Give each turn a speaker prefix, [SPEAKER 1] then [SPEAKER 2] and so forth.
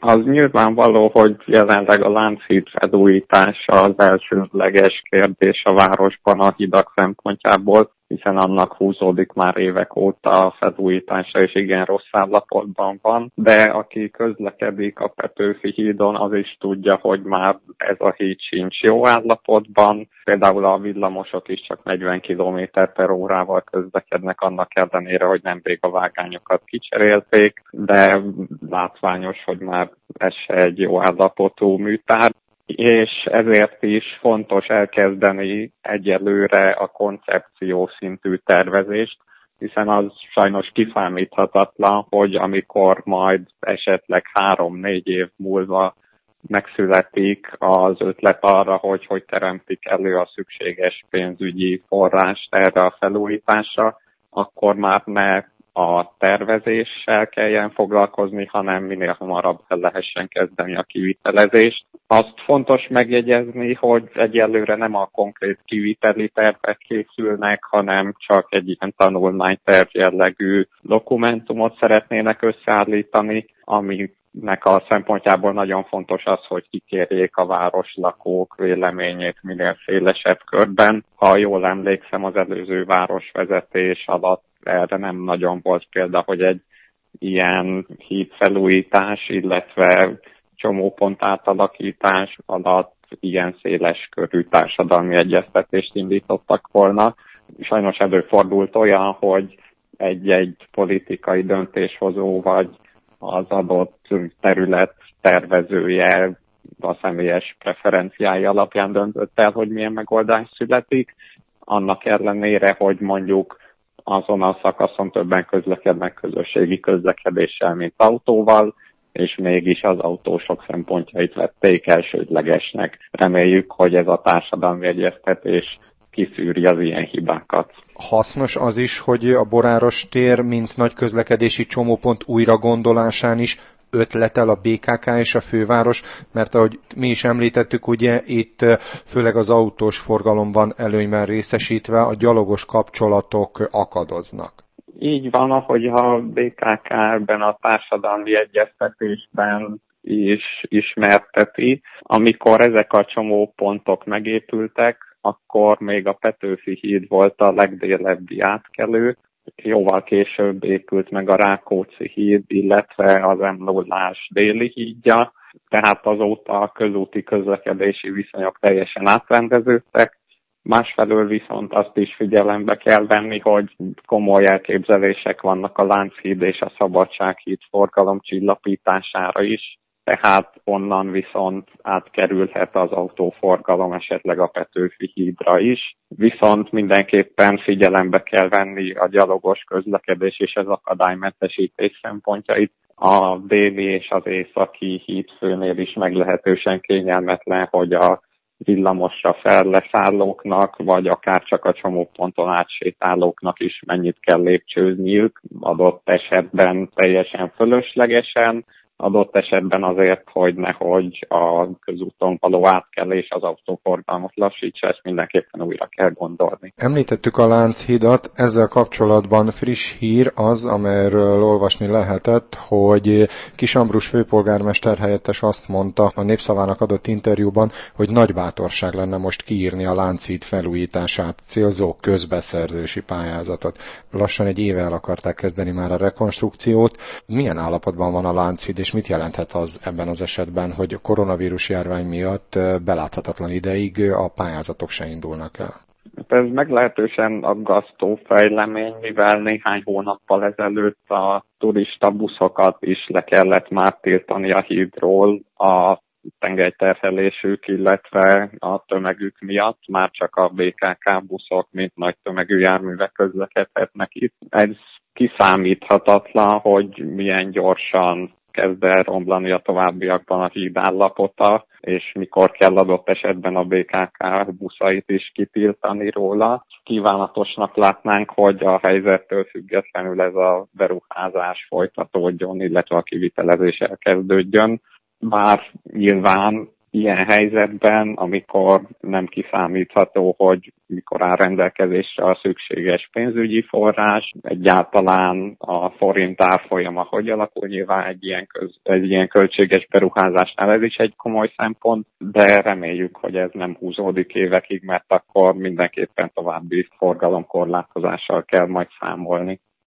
[SPEAKER 1] Az nyilvánvaló, hogy jelenleg a Lánchíd felújítása az elsődleges kérdés a városban a hidak szempontjából, hiszen annak húzódik már évek óta a felújítása, és igen rossz állapotban van. De aki közlekedik a Petőfi hídon, az is tudja, hogy már ez a híd sincs jó állapotban. Például a villamosok is csak 40 km/h közlekednek, annak ellenére, hogy nemrég a vágányokat kicserélték, de látványos, hogy már ez se egy jó állapotú műtár. És ezért is fontos elkezdeni egyelőre a koncepció szintű tervezést, hiszen az sajnos kiszámíthatatlan, hogy amikor majd esetleg 3-4 év múlva megszületik az ötlet arra, hogy teremtik elő a szükséges pénzügyi forrást erre a felújításra, akkor már ne a tervezéssel kelljen foglalkozni, hanem minél hamarabb el lehessen kezdeni a kivitelezést. Azt fontos megjegyezni, hogy egyelőre nem a konkrét kiviteli tervek készülnek, hanem csak egy ilyen tanulmányterv jellegű dokumentumot szeretnének összeállítani, aminek a szempontjából nagyon fontos az, hogy kikérjék a városlakók véleményét minél szélesebb körben. Ha jól emlékszem, az előző városvezetés alatt erre nem nagyon volt példa, hogy egy ilyen hídfelújítás, illetve csomópont átalakítás alatt ilyen széles körű társadalmi egyeztetést indítottak volna. Sajnos előfordult olyan, hogy egy politikai döntéshozó vagy az adott terület tervezője a személyes preferenciái alapján döntött el, hogy milyen megoldás születik, annak ellenére, hogy mondjuk azon a szakaszon többen közlekednek közösségi közlekedéssel, mint autóval, és mégis az autósok szempontjait vették elsődlegesnek. Reméljük, hogy ez a társadalmi egyeztetés kiszűri az ilyen hibákat.
[SPEAKER 2] Hasznos az is, hogy a Boráros tér, mint nagy közlekedési csomópont újragondolásán is ötletel a BKK és a főváros, mert ahogy mi is említettük, ugye itt főleg az autós forgalom van előnyben részesítve, a gyalogos kapcsolatok akadoznak.
[SPEAKER 1] Így van, ahogy a BKK ebben a társadalmi egyeztetésben is ismerteti. Amikor ezek a csomópontok megépültek, akkor még a Petőfi híd volt a legdélebbi átkelő, jóval később épült meg a Rákóczi híd, illetve az M0-ás déli hídja, tehát azóta a közúti közlekedési viszonyok teljesen átrendeződtek. Másfelől viszont azt is figyelembe kell venni, hogy komoly elképzelések vannak a Lánchíd és a Szabadsághíd forgalomcsillapítására is, tehát onnan viszont átkerülhet az autóforgalom esetleg a Petőfi hídra is. Viszont mindenképpen figyelembe kell venni a gyalogos közlekedés és az akadálymentesítés szempontjait. A déli és az északi hídfőnél is meglehetősen kényelmetlen, hogy a villamosra felleszállóknak, vagy akár csak a csomóponton átsétálóknak is mennyit kell lépcsőzniük, adott esetben teljesen fölöslegesen, adott esetben azért, hogy nehogy a közúton való átkelés az autóforgalmat lassítsa, ezt mindenképpen újra kell gondolni.
[SPEAKER 2] Említettük a Lánchídat, ezzel kapcsolatban friss hír az, amelyről olvasni lehetett, hogy Kis Ambrus főpolgármester helyettes azt mondta a Népszavának adott interjúban, hogy nagy bátorság lenne most kiírni a Lánchíd felújítását célzó közbeszerzési pályázatot. Lassan egy éve el akarták kezdeni már a rekonstrukciót. Milyen állapotban van a Lánchíd, és mit jelenthet az ebben az esetben, hogy a koronavírus járvány miatt beláthatatlan ideig a pályázatok se indulnak el?
[SPEAKER 1] Ez meglehetősen aggasztó fejlemény, mivel néhány hónappal ezelőtt a turista buszokat is le kellett már tiltani a hídról a tengelyterhelésük, illetve a tömegük miatt. Már csak a BKK buszok, mint nagy tömegű járművek közlekedhetnek itt. Ez kiszámíthatatlan, hogy milyen gyorsan kezd el romlani a továbbiakban a híd állapota, és mikor kell adott esetben a BKK buszait is kitiltani róla. Kívánatosnak látnánk, hogy a helyzettől függetlenül ez a beruházás folytatódjon, illetve a kivitelezés elkezdődjön. Bár nyilván ilyen helyzetben, amikor nem kiszámítható, hogy mikor áll rendelkezésre a szükséges pénzügyi forrás, egyáltalán a forint árfolyama hogy alakul, nyilván egy ilyen költséges beruházásnál ez is egy komoly szempont, de reméljük, hogy ez nem húzódik évekig, mert akkor mindenképpen további forgalomkorlátozással kell majd számolni.